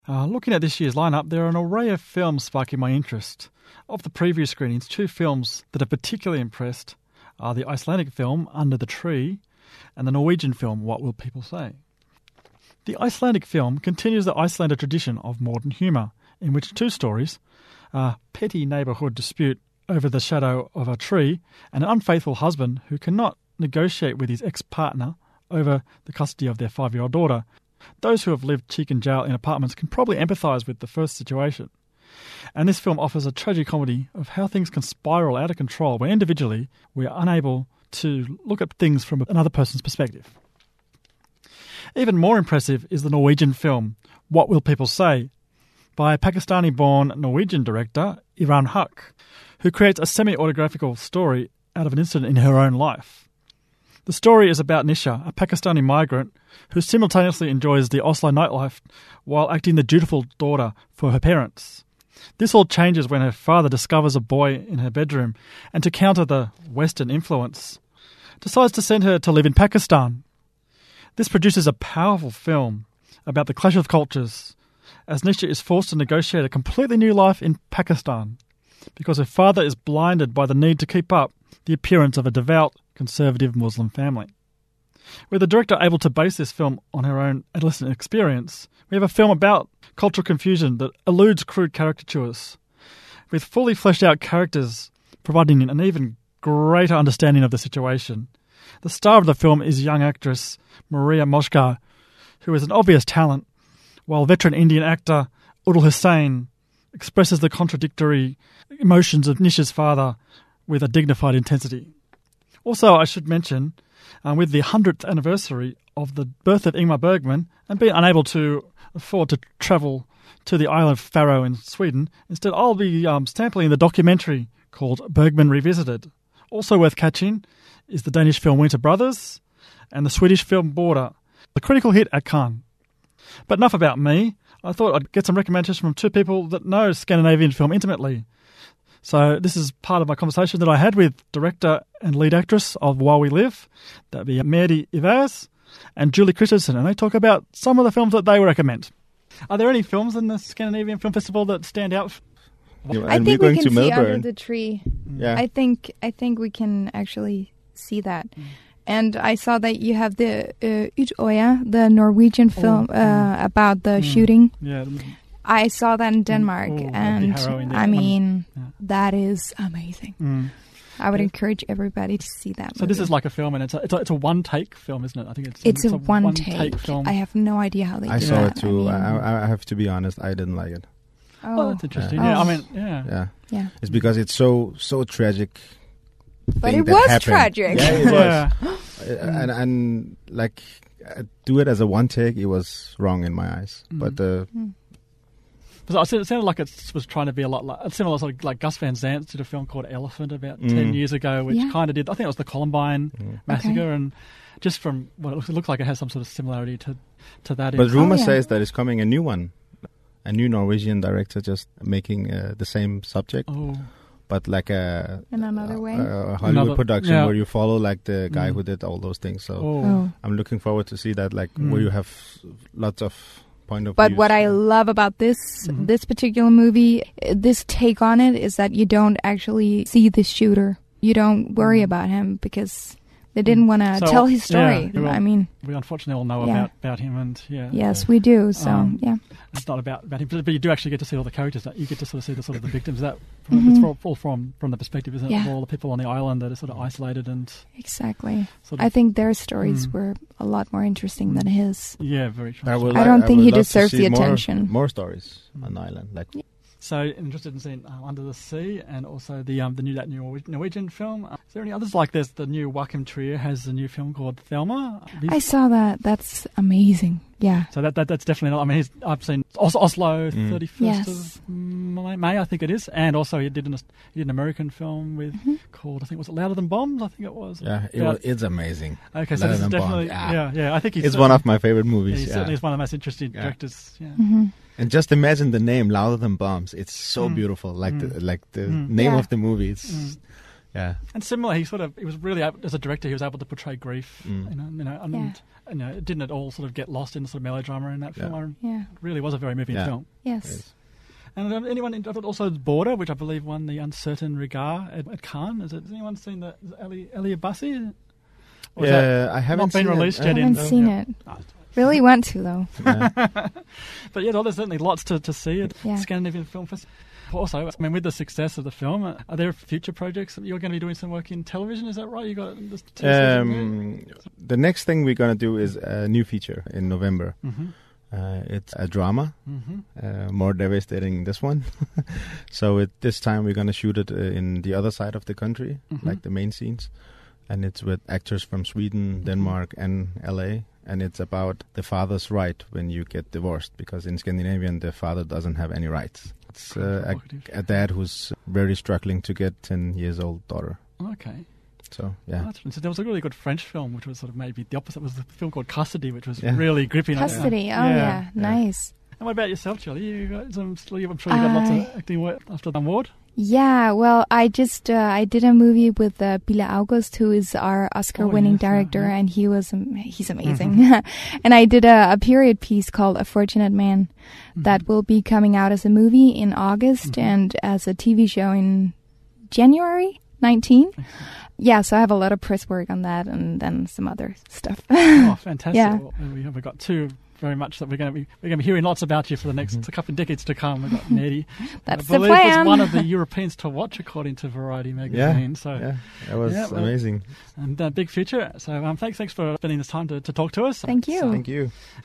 Looking at this year's lineup, there are an array of films sparking my interest. Of the preview screenings, two films that have particularly impressed are the Icelandic film Under the Tree and the Norwegian film What Will People Say? The Icelandic film continues the Icelander tradition of modern humour, in which two stories, a petty neighbourhood dispute over the shadow of a tree and an unfaithful husband who cannot negotiate with his ex-partner over the custody of their 5-year-old daughter. Those who have lived cheek and jowl in apartments can probably empathise with the first situation. And this film offers a tragic comedy of how things can spiral out of control when individually we are unable to look at things from another person's perspective. Even more impressive is the Norwegian film What Will People Say? By Pakistani-born Norwegian director Iran Haq, who creates a semi-autographical story out of an incident in her own life. The story is about Nisha, a Pakistani migrant who simultaneously enjoys the Oslo nightlife while acting the dutiful daughter for her parents. This all changes when her father discovers a boy in her bedroom and, to counter the Western influence, decides to send her to live in Pakistan. This produces a powerful film about the clash of cultures as Nisha is forced to negotiate a completely new life in Pakistan because her father is blinded by the need to keep up the appearance of a devout, conservative Muslim family. With the director able to base this film on her own adolescent experience, we have a film about cultural confusion that eludes crude caricatures, with fully fleshed out characters providing an even greater understanding of the situation. The star of the film is young actress Maria Moshkar, who is an obvious talent, while veteran Indian actor Udal Hussain expresses the contradictory emotions of Nisha's father with a dignified intensity. Also, I should mention, with the 100th anniversary of the birth of Ingmar Bergman and being unable to afford to travel to the island of Faroe in Sweden, instead I'll be sampling the documentary called Bergman Revisited. Also worth catching is the Danish film Winter Brothers and the Swedish film Border, the critical hit at Cannes. But enough about me. I thought I'd get some recommendations from two people that know Scandinavian film intimately. So this is part of my conversation that I had with director and lead actress of While We Live, that'd be Mary Ivers and Julie Christensen, and they talk about some of the films that they would recommend. Are there any films in the Scandinavian Film Festival that stand out? I think we can see Under the Tree. Yeah. I think we can actually see that. And I saw that you have the Utøya, the Norwegian film about the shooting. Yeah. I saw that in Denmark, and I mean, that is amazing. I would encourage everybody to see that movie. So this is like a film, and it's a one-take film, isn't it? I think it's a one-take film. I have no idea how they do that. I saw it too. I have to be honest, I didn't like it. Oh, that's interesting. Yeah. I mean, yeah. It's because it's so tragic. But it was tragic. Yeah, it was. And like, do it as a one take, it was wrong in my eyes. But it sounded like it was trying to be a lot like similar, sort of like Gus Van Sant did a film called Elephant about 10 years ago, which kind of did. I think it was the Columbine massacre, and just from what it looks like, it has some sort of similarity to that. But rumor says that it's coming a new one, a new Norwegian director just making the same subject. Oh. But like in another way, a Hollywood production where you follow like the guy who did all those things. So I'm looking forward to see that, like where you have lots of point of views. What I love about this particular movie, this take on it, is that you don't actually see the shooter. You don't worry about him because they didn't want to tell his story. Yeah, I mean, we unfortunately all know about him, and yes, we do. So it's not about him, but you do actually get to see all the characters. You get to sort of see the sort of the victims. That it's all from the perspective, isn't it, of all the people on the island that are sort of isolated and exactly. I think their stories were a lot more interesting than his. Yeah, very true. I don't think he deserves the attention. More stories on the island, like. So interested in seeing Under the Sea and also the new Norwegian film. Is there any others? Like there's the new Joachim Trier has a new film called Thelma. I saw that. That's amazing. Yeah. So that's definitely not. I mean, I've seen Oslo 31st of May, I think it is, and also he did an American film with called, I think, was it Louder Than Bombs? I think it was. Yeah, it's amazing. Okay, so this is definitely I think it's one of my favorite movies. He certainly is one of the most interesting directors. Yeah. And just imagine the name Louder Than Bombs. It's so beautiful. Like the name of the movie. Yeah. And similarly, he was really able, as a director, he was able to portray grief. And it didn't at all sort of get lost in the sort of melodrama in that film. It really was a very moving film. Yes. And anyone also Border, which I believe won the Uncertain Regard at Cannes. Has anyone seen the Ali Abbasi? I haven't not been released yet. I haven't seen it. Really want to though. But there's certainly lots to see at Scandinavian Film Festival. Also, I mean, with the success of the film, are there future projects? You're going to be doing some work in television, is that right? You got this the next thing we're going to do is a new feature in November. Mm-hmm. It's a drama, more devastating than this one. So this time we're going to shoot it in the other side of the country, like the main scenes. And it's with actors from Sweden, Denmark, and LA. And it's about the father's right when you get divorced, because in Scandinavian, the father doesn't have any rights. It's a dad who's very struggling to get 10-year-old daughter. Okay. So, yeah. So there was a really good French film, which was sort of maybe the opposite. It was a film called Custody, which was really gripping. Custody, nice. And what about yourself, Julie? I'm sure you got lots of acting work after the award. Yeah, well, I just I did a movie with Bille August, who is our Oscar-winning director, and he's amazing. And I did a period piece called A Fortunate Man that will be coming out as a movie in August and as a TV show in January 19. Yeah, so I have a lot of press work on that and then some other stuff. Oh, fantastic. Well, we've got two very much that we're going to be hearing lots about you for the next couple of decades to come. We've got Nettie. That's the plan. I believe was one of the Europeans to watch according to Variety magazine. That was amazing. And big future. So thanks for spending this time to talk to us. Thank you. Thank you.